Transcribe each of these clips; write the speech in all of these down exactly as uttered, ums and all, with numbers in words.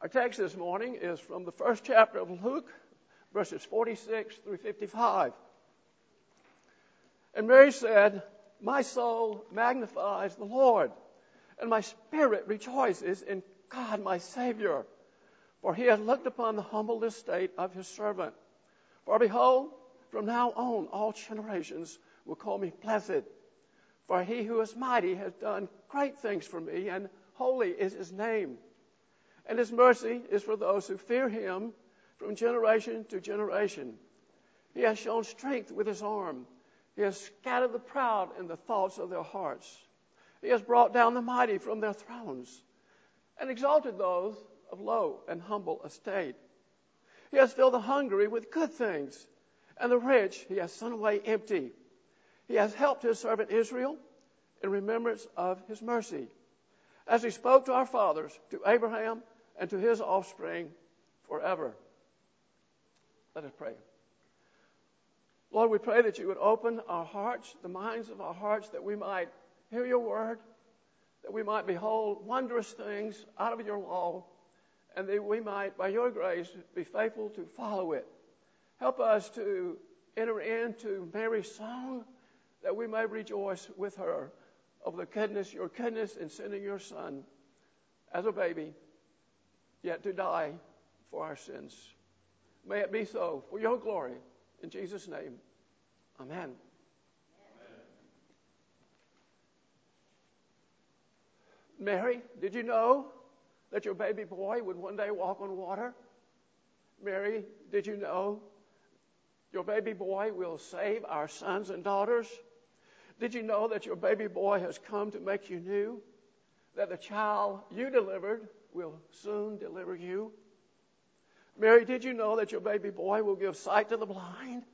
Our text this morning is from the first chapter of Luke, verses forty-six through fifty-five. And Mary said, "My soul magnifies the Lord, and my spirit rejoices in God my Savior, for he has looked upon the humble estate of his servant. For behold, from now on all generations will call me blessed. For he who is mighty has done great things for me, and holy is his name. And his mercy is for those who fear him from generation to generation. He has shown strength with his arm. He has scattered the proud in the thoughts of their hearts. He has brought down the mighty from their thrones and exalted those of low and humble estate. He has filled the hungry with good things, and the rich he has sent away empty. He has helped his servant Israel in remembrance of his mercy, as he spoke to our fathers, to Abraham, and to his offspring forever." Let us pray. Lord, we pray that you would open our hearts, the minds of our hearts, that we might hear your word, that we might behold wondrous things out of your law, and that we might, by your grace, be faithful to follow it. Help us to enter into Mary's song, that we may rejoice with her of the goodness, your goodness in sending your Son as a baby, yet to die for our sins. May it be so for your glory. In Jesus' name, amen. Amen. Mary, did you know that your baby boy would one day walk on water? Mary, did you know your baby boy will save our sons and daughters? Did you know that your baby boy has come to make you new? That the child you delivered will soon deliver you? Mary, did you know that your baby boy will give sight to the blind?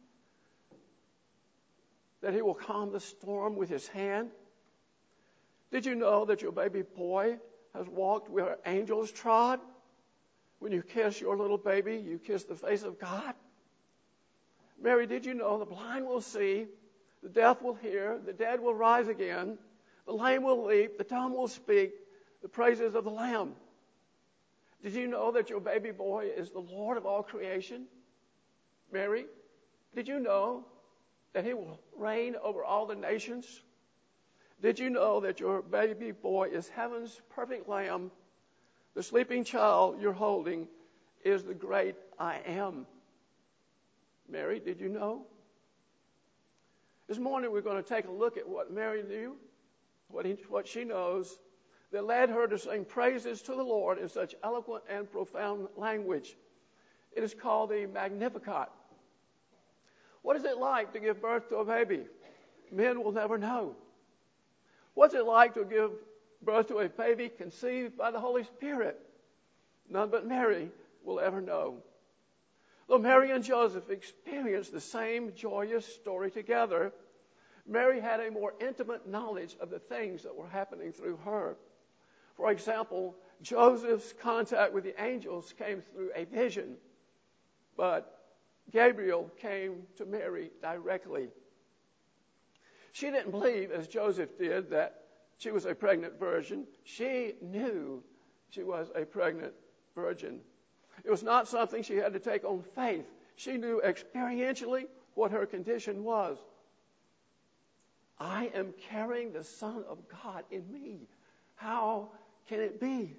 That he will calm the storm with his hand? Did you know that your baby boy has walked where angels trod? When you kiss your little baby, you kiss the face of God? Mary, did you know the blind will see, the deaf will hear, the dead will rise again, the lame will leap, the dumb will speak, the praises of the Lamb? Did you know that your baby boy is the Lord of all creation? Mary, did you know that he will reign over all the nations? Did you know that your baby boy is heaven's perfect Lamb? The sleeping child you're holding is the great I Am. Mary, did you know? This morning we're going to take a look at what Mary knew, what, he, what she knows, that led her to sing praises to the Lord in such eloquent and profound language. It is called the Magnificat. What is it like to give birth to a baby? Men will never know. What's it like to give birth to a baby conceived by the Holy Spirit? None but Mary will ever know. Though Mary and Joseph experienced the same joyous story together, Mary had a more intimate knowledge of the things that were happening through her. For example, Joseph's contact with the angels came through a vision, but Gabriel came to Mary directly. She didn't believe, as Joseph did, that she was a pregnant virgin. She knew she was a pregnant virgin. It was not something she had to take on faith. She knew experientially what her condition was. I am carrying the Son of God in me. How can it be?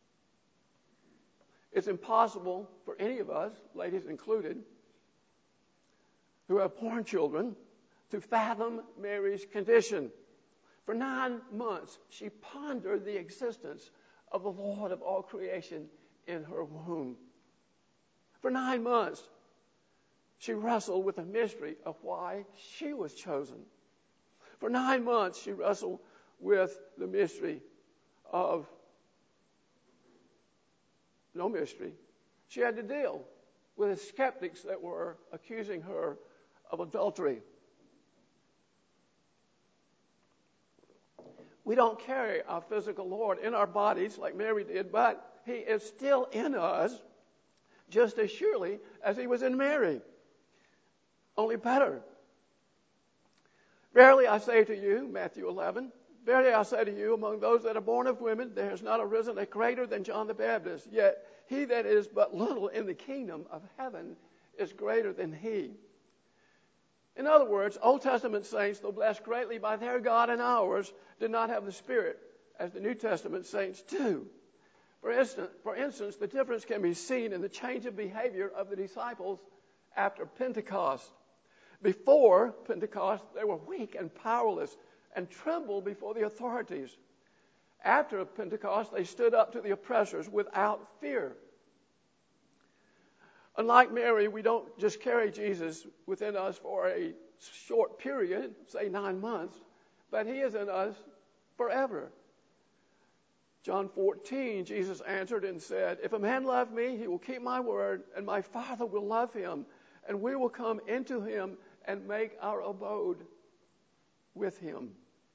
It's impossible for any of us, ladies included, who have born children, to fathom Mary's condition. For nine months, she pondered the existence of the Lord of all creation in her womb. For nine months, she wrestled with the mystery of why she was chosen. For nine months, she wrestled with the mystery of no mystery. She had to deal with the skeptics that were accusing her of adultery. We don't carry our physical Lord in our bodies like Mary did, but he is still in us just as surely as he was in Mary, only better. Verily I say to you, Matthew eleven, Verily I say to you, among those that are born of women, there has not arisen a greater than John the Baptist. Yet he that is but little in the kingdom of heaven is greater than he. In other words, Old Testament saints, though blessed greatly by their God and ours, did not have the Spirit as the New Testament saints do. For instance, for instance, the difference can be seen in the change of behavior of the disciples after Pentecost. Before Pentecost, they were weak and powerless and trembled before the authorities. After Pentecost, they stood up to the oppressors without fear. Unlike Mary, we don't just carry Jesus within us for a short period, say nine months, but he is in us forever. John fourteen, Jesus answered and said, if a man love me, he will keep my word, and my Father will love him, and we will come into him and make our abode with him.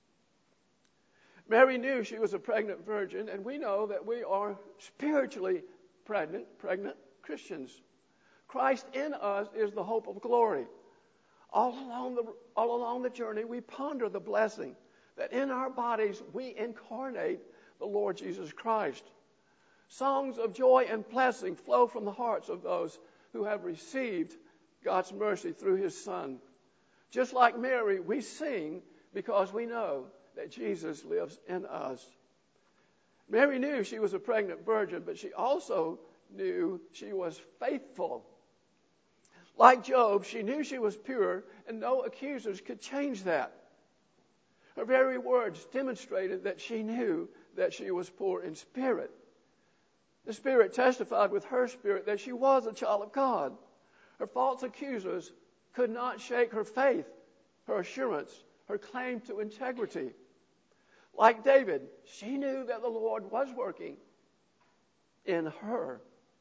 Mary knew she was a pregnant virgin, and we know that we are spiritually pregnant, pregnant Christians. Christ in us is the hope of glory. All along the, all along the journey, we ponder the blessing that in our bodies we incarnate the Lord Jesus Christ. Songs of joy and blessing flow from the hearts of those who have received God's mercy through his Son. Just like Mary, we sing because we know that Jesus lives in us. Mary knew she was a pregnant virgin, but she also knew she was faithful. Like Job, she knew she was pure, and no accusers could change that. Her very words demonstrated that she knew that she was poor in spirit. The Spirit testified with her spirit that she was a child of God. Her false accusers could not shake her faith, her assurance, her claim to integrity. Like David, she knew that the Lord was working in her.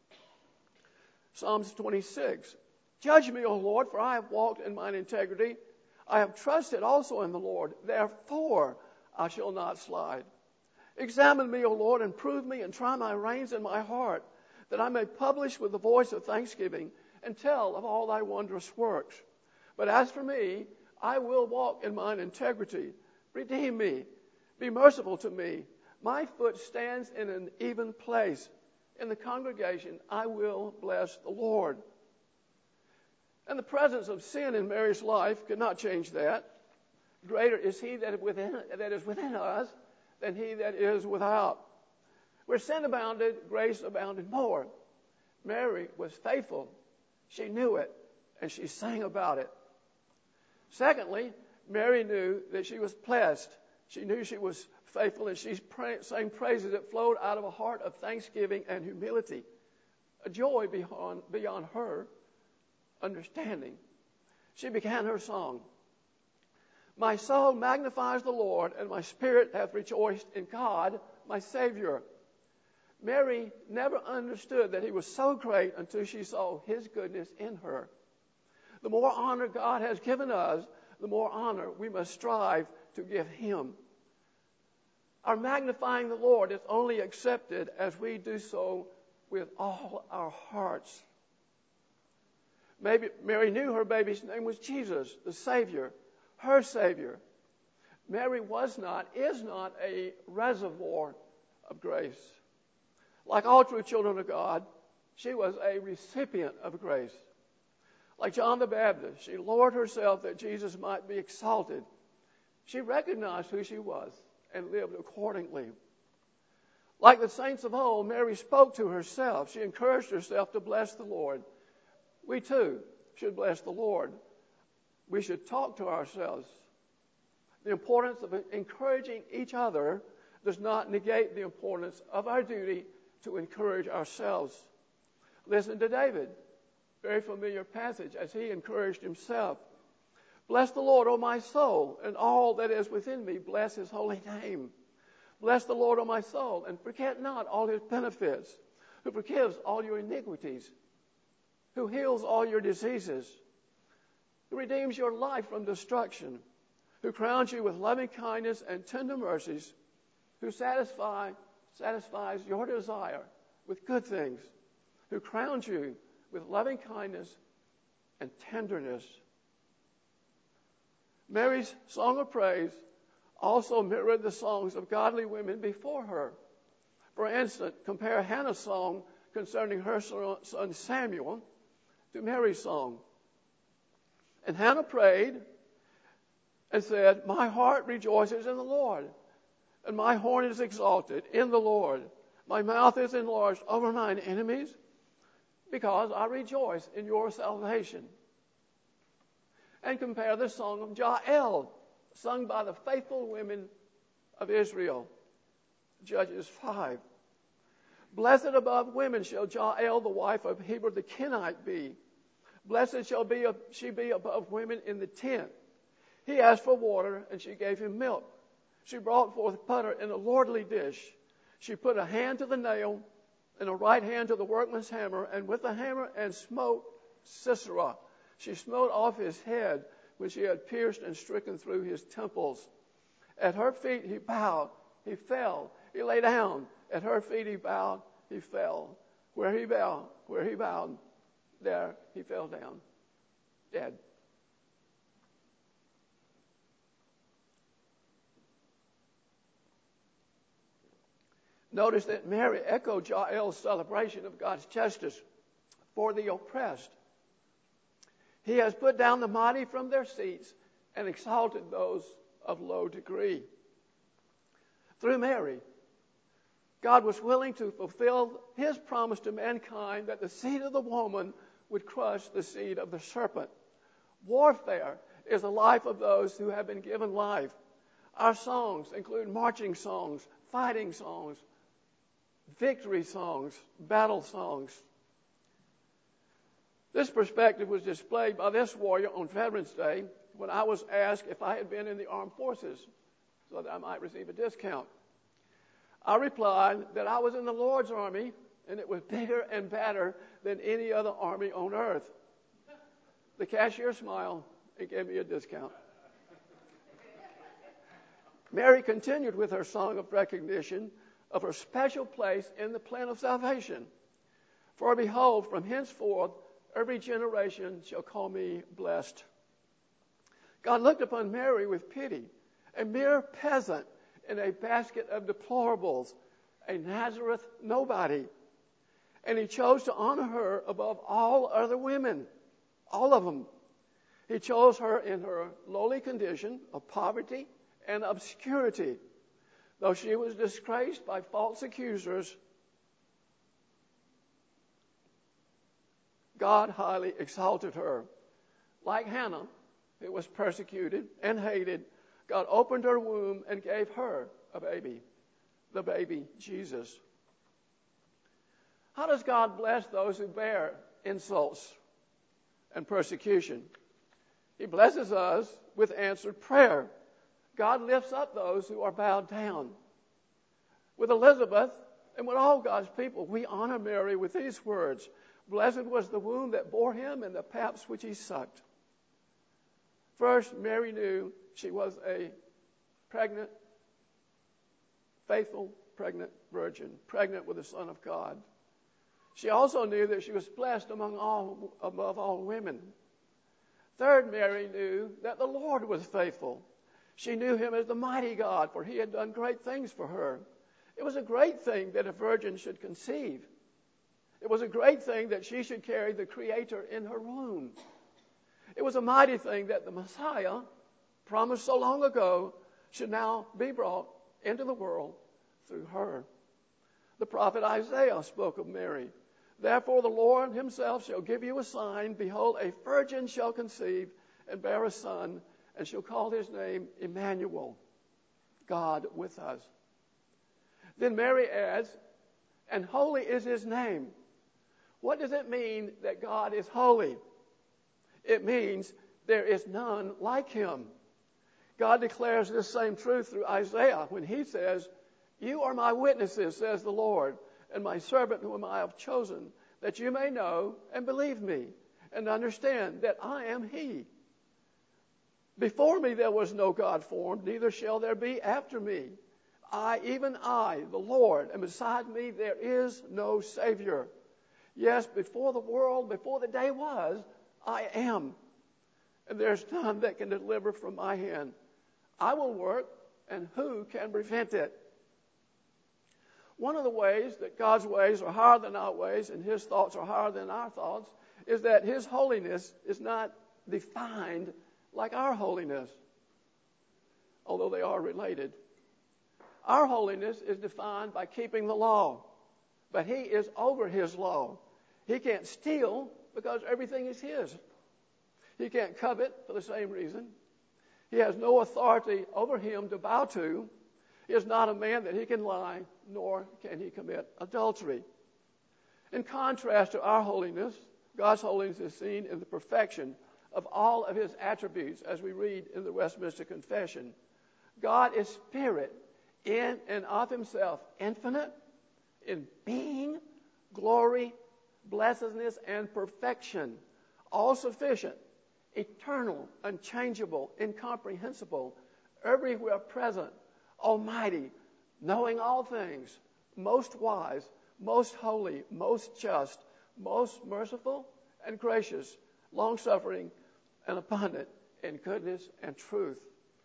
Psalms twenty-six. Judge me, O Lord, for I have walked in mine integrity. I have trusted also in the Lord. Therefore I shall not slide. Examine me, O Lord, and prove me, and try my reins and my heart, that I may publish with the voice of thanksgiving and tell of all thy wondrous works. But as for me, I will walk in mine integrity. Redeem me. Be merciful to me. My foot stands in an even place. In the congregation, I will bless the Lord. And the presence of sin in Mary's life could not change that. Greater is he that is within, that is within us than he that is without. Where sin abounded, grace abounded more. Mary was faithful. She knew it, and she sang about it. Secondly, Mary knew that she was blessed. She knew she was faithful, and she sang praises that flowed out of a heart of thanksgiving and humility, a joy beyond, beyond her understanding. She began her song. My soul magnifies the Lord, and my spirit hath rejoiced in God, my Savior. Mary never understood that he was so great until she saw his goodness in her. The more honor God has given us, the more honor we must strive to give him. Our magnifying the Lord is only accepted as we do so with all our hearts. Maybe Mary knew her baby's name was Jesus, the Savior, her Savior. Mary was not, is not a reservoir of grace. Like all true children of God, she was a recipient of grace. Like John the Baptist, she lowered herself that Jesus might be exalted. She recognized who she was and lived accordingly. Like the saints of old, Mary spoke to herself. She encouraged herself to bless the Lord. We too should bless the Lord. We should talk to ourselves. The importance of encouraging each other does not negate the importance of our duty to encourage ourselves. Listen to David, very familiar passage, as he encouraged himself. Bless the Lord, O my soul, and all that is within me. Bless his holy name. Bless the Lord, O my soul, and forget not all his benefits, who forgives all your iniquities, who heals all your diseases, who redeems your life from destruction, who crowns you with loving kindness and tender mercies, who satisfy, satisfies your desire with good things, who crowns you with loving kindness and tenderness. Mary's song of praise also mirrored the songs of godly women before her. For instance, compare Hannah's song concerning her son Samuel to Mary's song. And Hannah prayed and said, "My heart rejoices in the Lord, and my horn is exalted in the Lord. My mouth is enlarged over mine enemies, because I rejoice in your salvation." And compare the song of Jael, sung by the faithful women of Israel. Judges five. "Blessed above women shall Jael, the wife of Heber the Kenite, be. Blessed shall be a, she be above women in the tent. He asked for water, and she gave him milk. She brought forth butter in a lordly dish. She put a hand to the nail, and a right hand to the workman's hammer, and with the hammer and smote Sisera. She smote off his head when she had pierced and stricken through his temples. At her feet he bowed, he fell, he lay down. At her feet he bowed, he fell. Where he bowed, where he bowed, there he fell down, dead." Notice that Mary echoed Jael's celebration of God's justice for the oppressed. He has put down the mighty from their seats and exalted those of low degree. Through Mary, God was willing to fulfill his promise to mankind that the seed of the woman would crush the seed of the serpent. Warfare is the life of those who have been given life. Our songs include marching songs, fighting songs, victory songs, battle songs. This perspective was displayed by this warrior on Veterans Day when I was asked if I had been in the armed forces so that I might receive a discount. I replied that I was in the Lord's army, and it was bigger and better than any other army on earth. The cashier smiled and gave me a discount. Mary continued with her song of recognition of her special place in the plan of salvation. "For behold, from henceforth every generation shall call me blessed." God looked upon Mary with pity, a mere peasant in a basket of deplorables, a Nazareth nobody. And he chose to honor her above all other women, all of them. He chose her in her lowly condition of poverty and obscurity. Though she was disgraced by false accusers, God highly exalted her. Like Hannah, who was persecuted and hated, God opened her womb and gave her a baby, the baby Jesus. How does God bless those who bear insults and persecution? He blesses us with answered prayer. God lifts up those who are bowed down. With Elizabeth and with all God's people, we honor Mary with these words: "Blessed was the womb that bore him and the paps which he sucked." First, Mary knew she was a pregnant, faithful, pregnant virgin, pregnant with the Son of God. She also knew that she was blessed among all, above all women. Third, Mary knew that the Lord was faithful. She knew him as the mighty God, for he had done great things for her. It was a great thing that a virgin should conceive. It was a great thing that she should carry the Creator in her womb. It was a mighty thing that the Messiah, promised so long ago, should now be brought into the world through her. The prophet Isaiah spoke of Mary. "Therefore the Lord himself shall give you a sign. Behold, a virgin shall conceive and bear a son, and shall call his name Emmanuel," God with us. Then Mary adds, "And holy is his name." What does it mean that God is holy? It means there is none like him. God declares this same truth through Isaiah when he says, "You are my witnesses, says the Lord, and my servant whom I have chosen, that you may know and believe me, and understand that I am he. Before me there was no God formed, neither shall there be after me. I, even I, the Lord, and beside me there is no Savior. Yes, before the world, before the day was, I am. And there's none that can deliver from my hand. I will work, and who can prevent it? One of the ways that God's ways are higher than our ways and his thoughts are higher than our thoughts is that his holiness is not defined like our holiness, although they are related. Our holiness is defined by keeping the law, but he is over his law. He can't steal because everything is his. He can't covet for the same reason. He has no authority over him to bow to. He is not a man that he can lie, nor can he commit adultery. In contrast to our holiness, God's holiness is seen in the perfection of all of his attributes, as we read in the Westminster Confession. God is spirit, in and of himself, infinite in being, glory, blessedness, and perfection, all sufficient, eternal, unchangeable, incomprehensible, everywhere present, almighty, knowing all things, most wise, most holy, most just, most merciful and gracious, long-suffering and abundant in goodness and truth.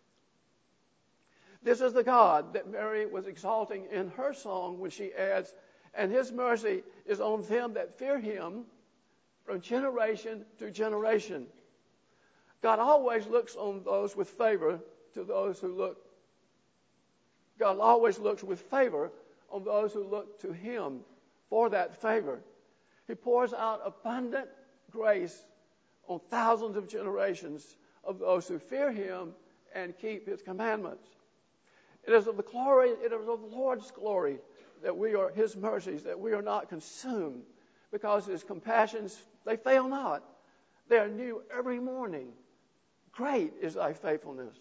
This is the God that Mary was exalting in her song when she adds, and his mercy is on them that fear him from generation to generation. God always looks on those with favor to those who look. God always looks with favor on those who look to him for that favor. He pours out abundant grace on thousands of generations of those who fear him and keep his commandments. It is of the glory, it is of the Lord's glory that we are, his mercies, that we are not consumed, because his compassions, they fail not. They are new every morning. Great is thy faithfulness.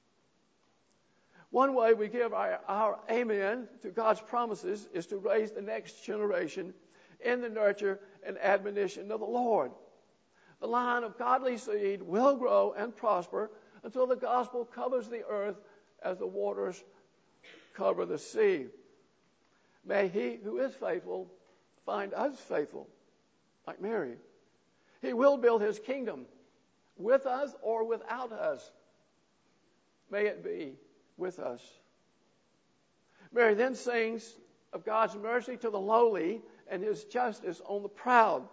One way we give our, our amen to God's promises is to raise the next generation in the nurture and admonition of the Lord. The line of godly seed will grow and prosper until the gospel covers the earth as the waters cover the sea. May he who is faithful find us faithful, like Mary. He will build his kingdom with us or without us. May it be with us. Mary then sings of God's mercy to the lowly and his justice on the proud.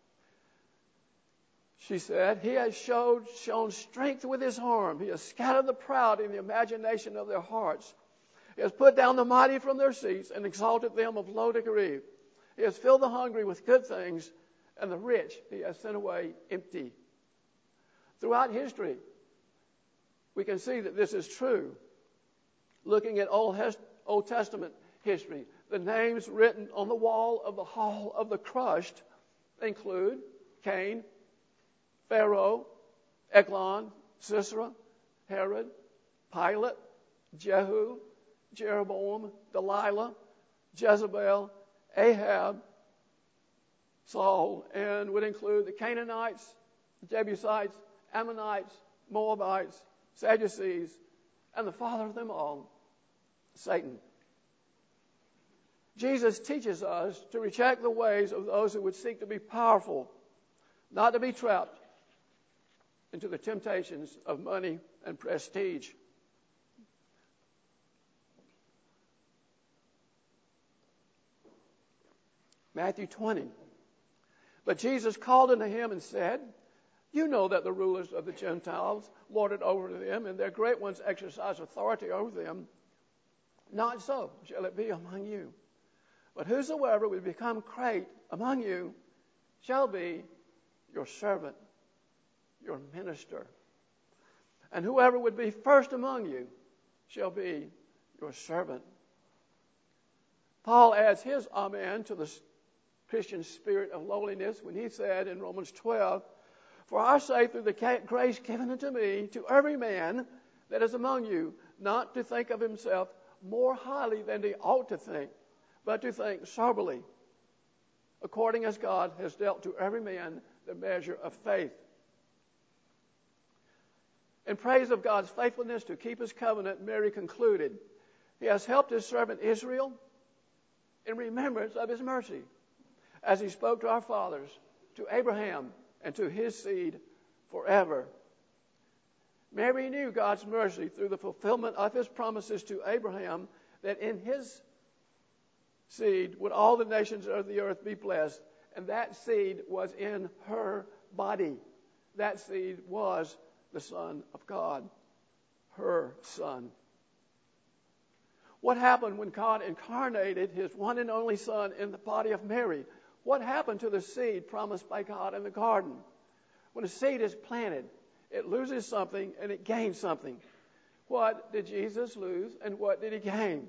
She said, he has showed, shown strength with his arm. He has scattered the proud in the imagination of their hearts. He has put down the mighty from their seats and exalted them of low degree. He has filled the hungry with good things, and the rich he has sent away empty. Throughout history, we can see that this is true. Looking at Old, Old Testament history, the names written on the wall of the Hall of the Crushed include Cain, Pharaoh, Eglon, Sisera, Herod, Pilate, Jehu, Jeroboam, Delilah, Jezebel, Ahab, Saul, and would include the Canaanites, Jebusites, Ammonites, Moabites, Sadducees, and the father of them all, Satan. Jesus teaches us to reject the ways of those who would seek to be powerful, not to be trapped into the temptations of money and prestige. Matthew twenty. But Jesus called unto him and said, you know that the rulers of the Gentiles lord it over them, and their great ones exercise authority over them. Not so shall it be among you. But whosoever will become great among you shall be your servant, your minister. And whoever would be first among you shall be your servant. Paul adds his amen to the Christian spirit of lowliness when he said in Romans twelve, for I say through the grace given unto me to every man that is among you, not to think of himself more highly than he ought to think, but to think soberly, according as God has dealt to every man the measure of faith. In praise of God's faithfulness to keep his covenant, Mary concluded, he has helped his servant Israel in remembrance of his mercy, as he spoke to our fathers, to Abraham, and to his seed forever. Mary knew God's mercy through the fulfillment of his promises to Abraham that in his seed would all the nations of the earth be blessed. And that seed was in her body. That seed was the Son of God, her Son. What happened when God incarnated his one and only Son in the body of Mary? What happened to the seed promised by God in the garden? When a seed is planted, it loses something and it gains something. What did Jesus lose and what did he gain?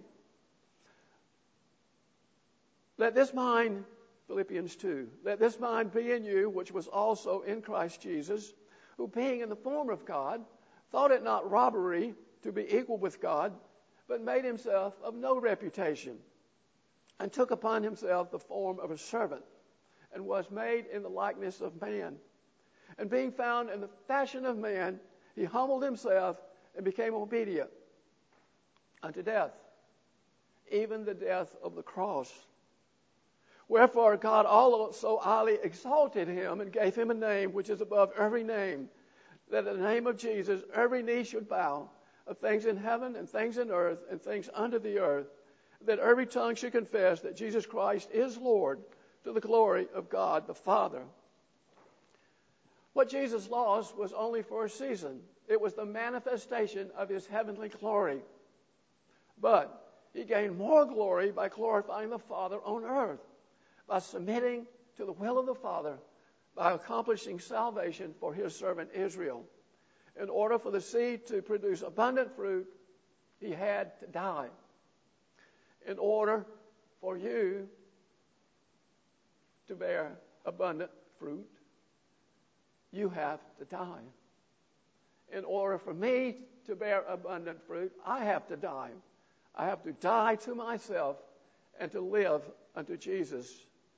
Let this mind, Philippians two, let this mind be in you, which was also in Christ Jesus, who being in the form of God, thought it not robbery to be equal with God, but made himself of no reputation, and took upon himself the form of a servant, and was made in the likeness of man. And being found in the fashion of man, he humbled himself and became obedient unto death, even the death of the cross. Wherefore God also highly exalted him and gave him a name which is above every name, that in the name of Jesus every knee should bow, of things in heaven and things in earth and things under the earth, that every tongue should confess that Jesus Christ is Lord, to the glory of God the Father. What Jesus lost was only for a season. It was the manifestation of his heavenly glory. But he gained more glory by glorifying the Father on earth, by submitting to the will of the Father, by accomplishing salvation for his servant Israel. In order for the seed to produce abundant fruit, he had to die. In order for you to bear abundant fruit, you have to die. In order for me to bear abundant fruit, I have to die. I have to die to myself and to live unto Jesus.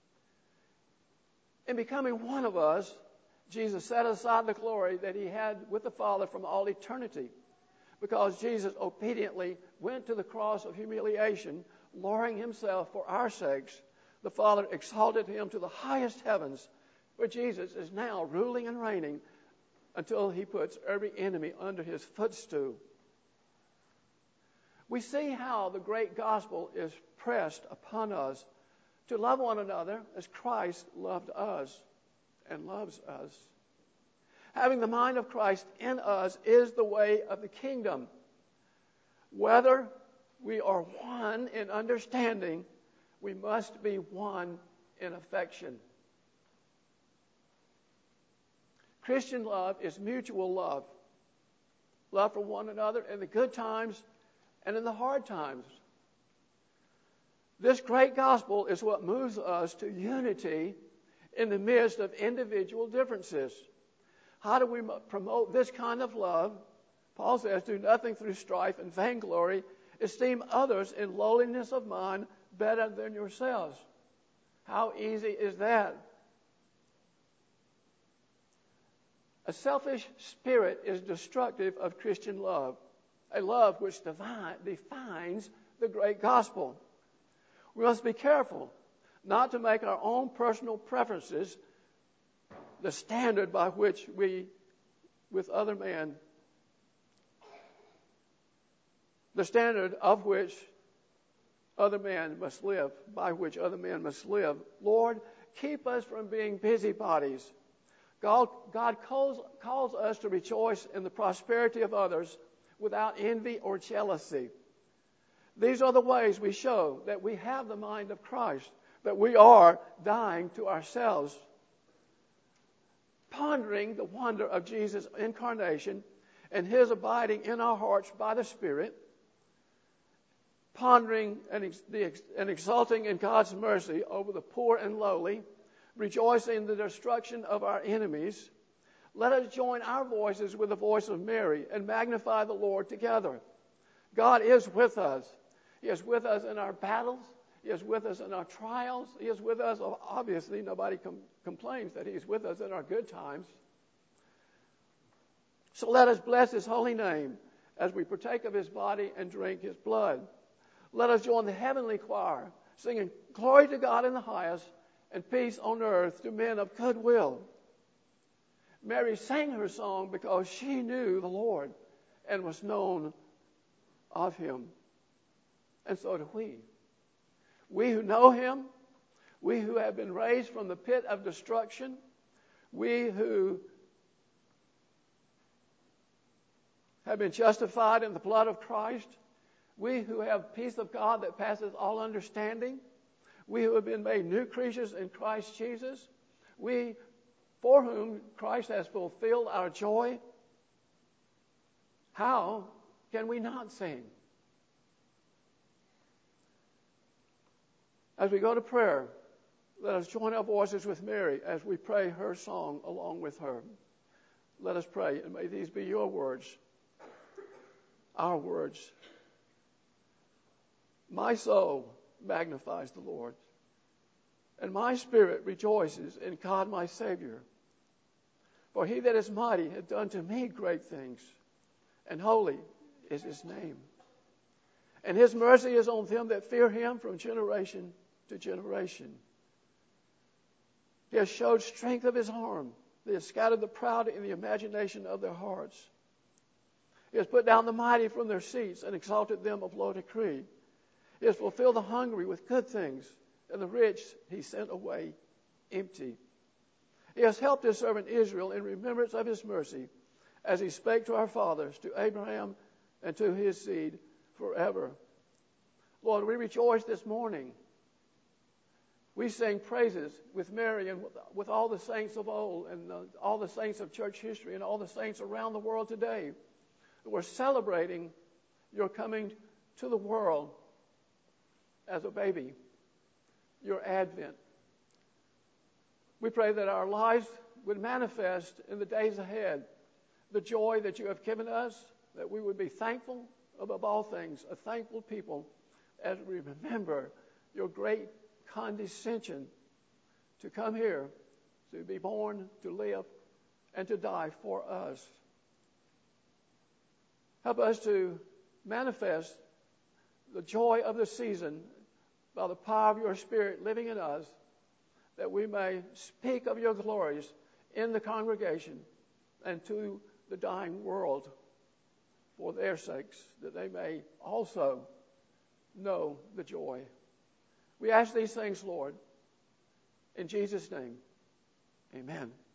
In becoming one of us, Jesus set aside the glory that he had with the Father from all eternity, because Jesus obediently went to the cross of humiliation, lowering himself for our sakes. The Father exalted him to the highest heavens, where Jesus is now ruling and reigning until he puts every enemy under his footstool. We see how the great gospel is pressed upon us to love one another as Christ loved us and loves us. Having the mind of Christ in us is the way of the kingdom. Whether we are one in understanding, we must be one in affection. Christian love is mutual love. Love for one another in the good times and in the hard times. This great gospel is what moves us to unity in the midst of individual differences. How do we promote this kind of love? Paul says, do nothing through strife and vainglory. Esteem others in lowliness of mind better than yourselves. How easy is that? A selfish spirit is destructive of Christian love, a love which divine, defines the great gospel. We must be careful not to make our own personal preferences the standard by which we, with other men, the standard of which other men must live, by which other men must live. Lord, keep us from being busybodies. God, God calls, calls us to rejoice in the prosperity of others without envy or jealousy. These are the ways we show that we have the mind of Christ, that we are dying to ourselves. Pondering the wonder of Jesus' incarnation and his abiding in our hearts by the Spirit, pondering and, ex- the ex- and exulting in God's mercy over the poor and lowly, rejoicing in the destruction of our enemies, let us join our voices with the voice of Mary and magnify the Lord together. God is with us. He is with us in our battles. He is with us in our trials. He is with us. Obviously, nobody com- complains that he's with us in our good times. So let us bless his holy name as we partake of his body and drink his blood. Let us join the heavenly choir, singing glory to God in the highest and peace on earth to men of good will. Mary sang her song because she knew the Lord and was known of him. And so do we. We who know him, we who have been raised from the pit of destruction, we who have been justified in the blood of Christ, we who have peace of God that passes all understanding, we who have been made new creatures in Christ Jesus, we for whom Christ has fulfilled our joy, how can we not sing? As we go to prayer, let us join our voices with Mary as we pray her song along with her. Let us pray, and may these be your words, our words. My soul magnifies the Lord, and my spirit rejoices in God my Savior. For he that is mighty hath done to me great things, and holy is his name. And his mercy is on them that fear him from generation to generation. He has showed strength of his arm. He has scattered the proud in the imagination of their hearts. He has put down the mighty from their seats and exalted them of low decree. He has fulfilled the hungry with good things, and the rich he sent away empty. He has helped his servant Israel in remembrance of his mercy, as he spake to our fathers, to Abraham and to his seed forever. Lord, we rejoice this morning. We sing praises with Mary and with, with all the saints of old and uh, all the saints of church history and all the saints around the world today. We're celebrating your coming to the world as a baby, your advent. We pray that our lives would manifest in the days ahead the joy that you have given us, that we would be thankful above all things, a thankful people, as we remember your great condescension to come here, to be born, to live, and to die for us. Help us to manifest the joy of the season by the power of your Spirit living in us, that we may speak of your glories in the congregation and to the dying world for their sakes, that they may also know the joy. We ask these things, Lord, in Jesus' name. Amen.